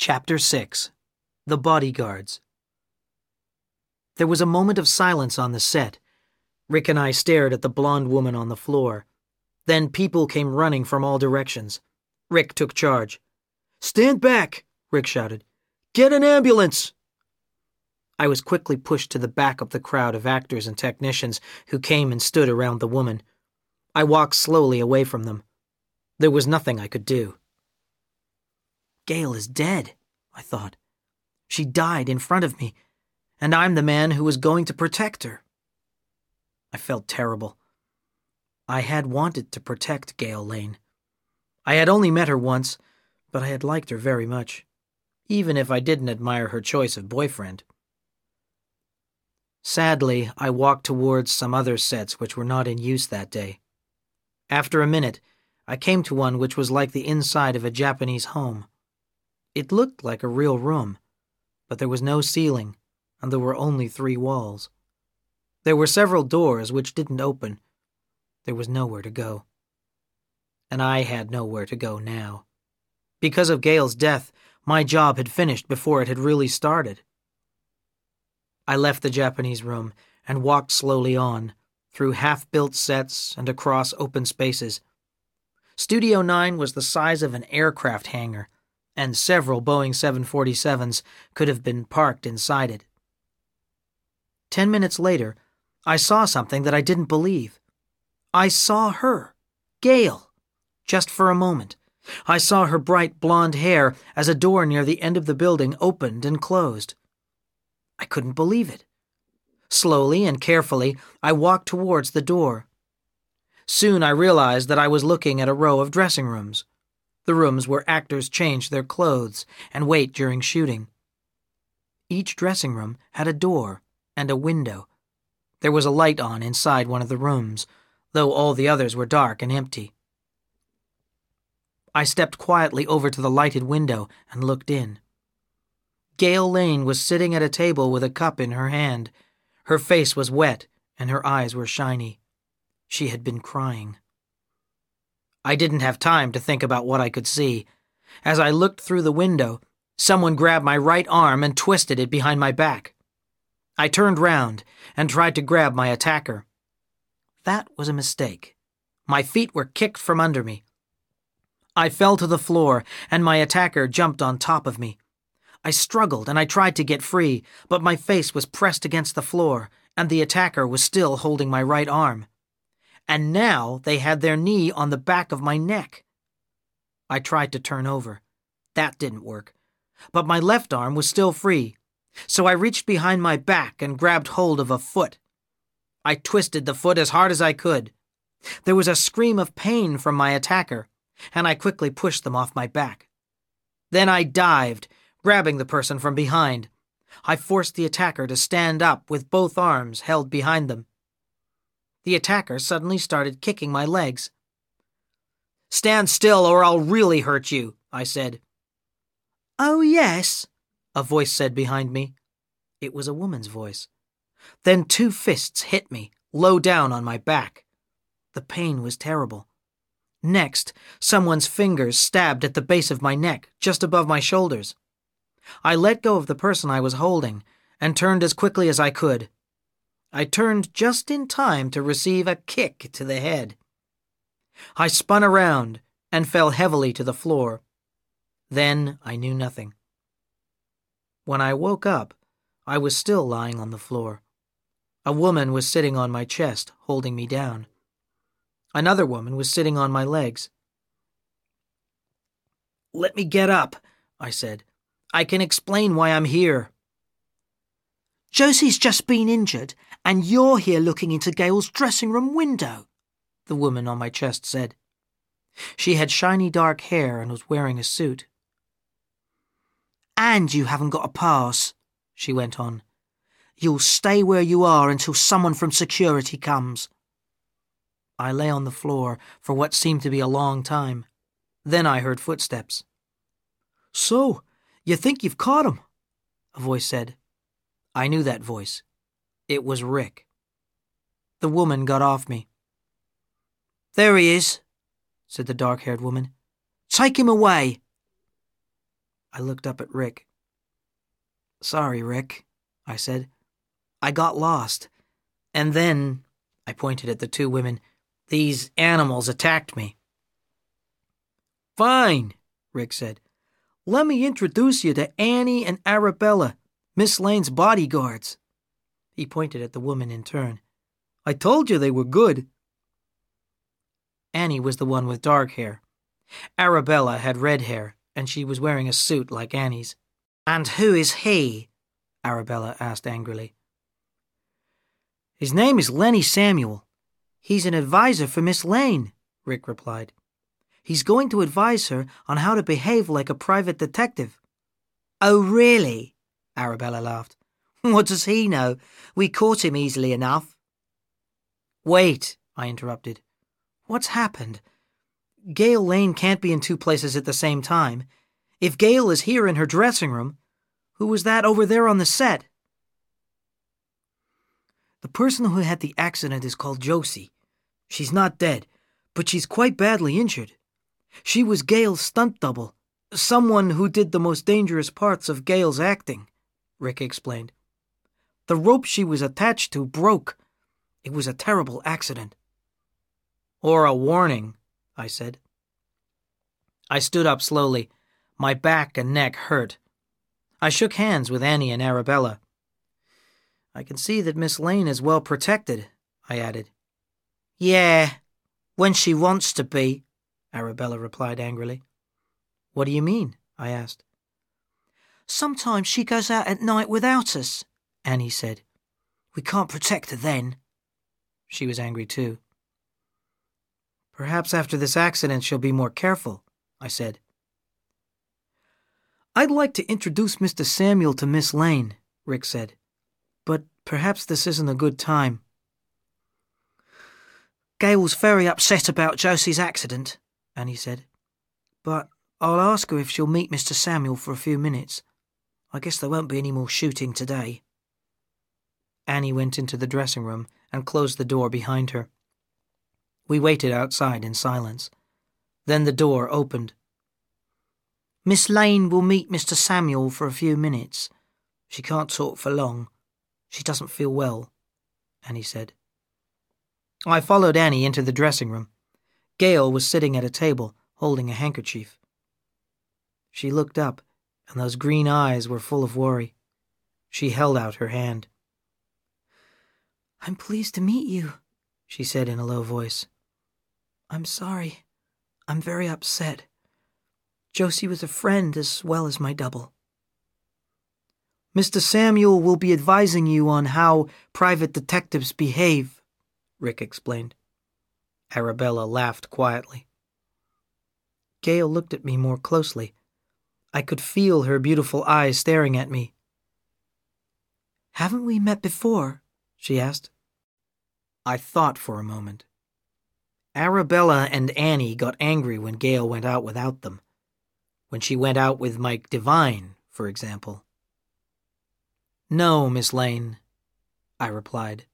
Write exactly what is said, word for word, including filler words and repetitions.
Chapter six. The Bodyguards. There was a moment of silence on the set. Rick and I stared at the blonde woman on the floor. Then people came running from all directions. Rick took charge. "Stand back!" Rick shouted. "Get an ambulance!" I was quickly pushed to the back of the crowd of actors and technicians who came and stood around the woman. I walked slowly away from them. There was nothing I could do. Gail is dead, I thought. She died in front of me, and I'm the man who was going to protect her. I felt terrible. I had wanted to protect Gail Lane. I had only met her once, but I had liked her very much, even if I didn't admire her choice of boyfriend. Sadly, I walked towards some other sets which were not in use that day. After a minute, I came to one which was like the inside of a Japanese home. It looked like a real room, but there was no ceiling, and there were only three walls. There were several doors which didn't open. There was nowhere to go. And I had nowhere to go now. Because of Gail's death, my job had finished before it had really started. I left the Japanese room and walked slowly on, through half-built sets and across open spaces. Studio nine was the size of an aircraft hangar, and several Boeing seven forty-sevens could have been parked inside it. Ten minutes later, I saw something that I didn't believe. I saw her, Gail, just for a moment. I saw her bright blonde hair as a door near the end of the building opened and closed. I couldn't believe it. Slowly and carefully, I walked towards the door. Soon I realized that I was looking at a row of dressing rooms. The rooms where actors changed their clothes and wait during shooting. Each dressing room had a door and a window. There was a light on inside one of the rooms, though all the others were dark and empty. I stepped quietly over to the lighted window and looked in. Gail Lane was sitting at a table with a cup in her hand. Her face was wet and her eyes were shiny. She had been crying. I didn't have time to think about what I could see. As I looked through the window, someone grabbed my right arm and twisted it behind my back. I turned round and tried to grab my attacker. That was a mistake. My feet were kicked from under me. I fell to the floor, and my attacker jumped on top of me. I struggled and I tried to get free, but my face was pressed against the floor, and the attacker was still holding my right arm. And now they had their knee on the back of my neck. I tried to turn over. That didn't work. But my left arm was still free, so I reached behind my back and grabbed hold of a foot. I twisted the foot as hard as I could. There was a scream of pain from my attacker, and I quickly pushed them off my back. Then I dived, grabbing the person from behind. I forced the attacker to stand up with both arms held behind them. The attacker suddenly started kicking my legs. "Stand still or I'll really hurt you," I said. "Oh, yes," a voice said behind me. It was a woman's voice. Then two fists hit me, low down on my back. The pain was terrible. Next, someone's fingers stabbed at the base of my neck, just above my shoulders. I let go of the person I was holding and turned as quickly as I could. I turned just in time to receive a kick to the head. I spun around and fell heavily to the floor. Then I knew nothing. When I woke up, I was still lying on the floor. A woman was sitting on my chest, holding me down. Another woman was sitting on my legs. "Let me get up," I said. "I can explain why I'm here." "Josie's just been injured, and you're here looking into Gail's dressing room window," the woman on my chest said. She had shiny dark hair and was wearing a suit. "And you haven't got a pass," she went on. "You'll stay where you are until someone from security comes." I lay on the floor for what seemed to be a long time. Then I heard footsteps. "So, you think you've caught him?" a voice said. I knew that voice. It was Rick. The woman got off me. "There he is," said the dark-haired woman. "Take him away." I looked up at Rick. "Sorry, Rick," I said. "I got lost. And then," I pointed at the two women, "these animals attacked me." "Fine," Rick said. "Let me introduce you to Annie and Arabella, Miss Lane's bodyguards." He pointed at the woman in turn. "I told you they were good." Annie was the one with dark hair. Arabella had red hair, and she was wearing a suit like Annie's. "And who is he?" Arabella asked angrily. "His name is Lenny Samuel. He's an advisor for Miss Lane," Rick replied. "He's going to advise her on how to behave like a private detective." "Oh, really?" Arabella laughed. "What does he know? We caught him easily enough." "Wait," I interrupted. "What's happened? Gail Lane can't be in two places at the same time. If Gail is here in her dressing room, who was that over there on the set?" "The person who had the accident is called Josie. She's not dead, but she's quite badly injured. She was Gail's stunt double, someone who did the most dangerous parts of Gail's acting," Rick explained. "The rope she was attached to broke. It was a terrible accident." "Or a warning," I said. I stood up slowly. My back and neck hurt. I shook hands with Annie and Arabella. "I can see that Miss Lane is well protected," I added. "Yeah, when she wants to be," Arabella replied angrily. "What do you mean?" I asked. "Sometimes she goes out at night without us," Annie said. "We can't protect her then." She was angry too. "Perhaps after this accident she'll be more careful," I said. "I'd like to introduce Mister Samuel to Miss Lane," Rick said. "But perhaps this isn't a good time." "Gail's very upset about Josie's accident," Annie said. "But I'll ask her if she'll meet Mister Samuel for a few minutes. I guess there won't be any more shooting today." Annie went into the dressing room and closed the door behind her. We waited outside in silence. Then the door opened. "Miss Lane will meet Mister Samuel for a few minutes. She can't talk for long. She doesn't feel well," Annie said. I followed Annie into the dressing room. Gail was sitting at a table, holding a handkerchief. She looked up, and those green eyes were full of worry. She held out her hand. "I'm pleased to meet you," she said in a low voice. "I'm sorry. I'm very upset. Josie was a friend as well as my double." "Mister Samuel will be advising you on how private detectives behave," Rick explained. Arabella laughed quietly. Gail looked at me more closely. I could feel her beautiful eyes staring at me. "Haven't we met before?" she asked. I thought for a moment. Arabella and Annie got angry when Gail went out without them. When she went out with Mike Devine, for example. "No, Miss Lane," I replied.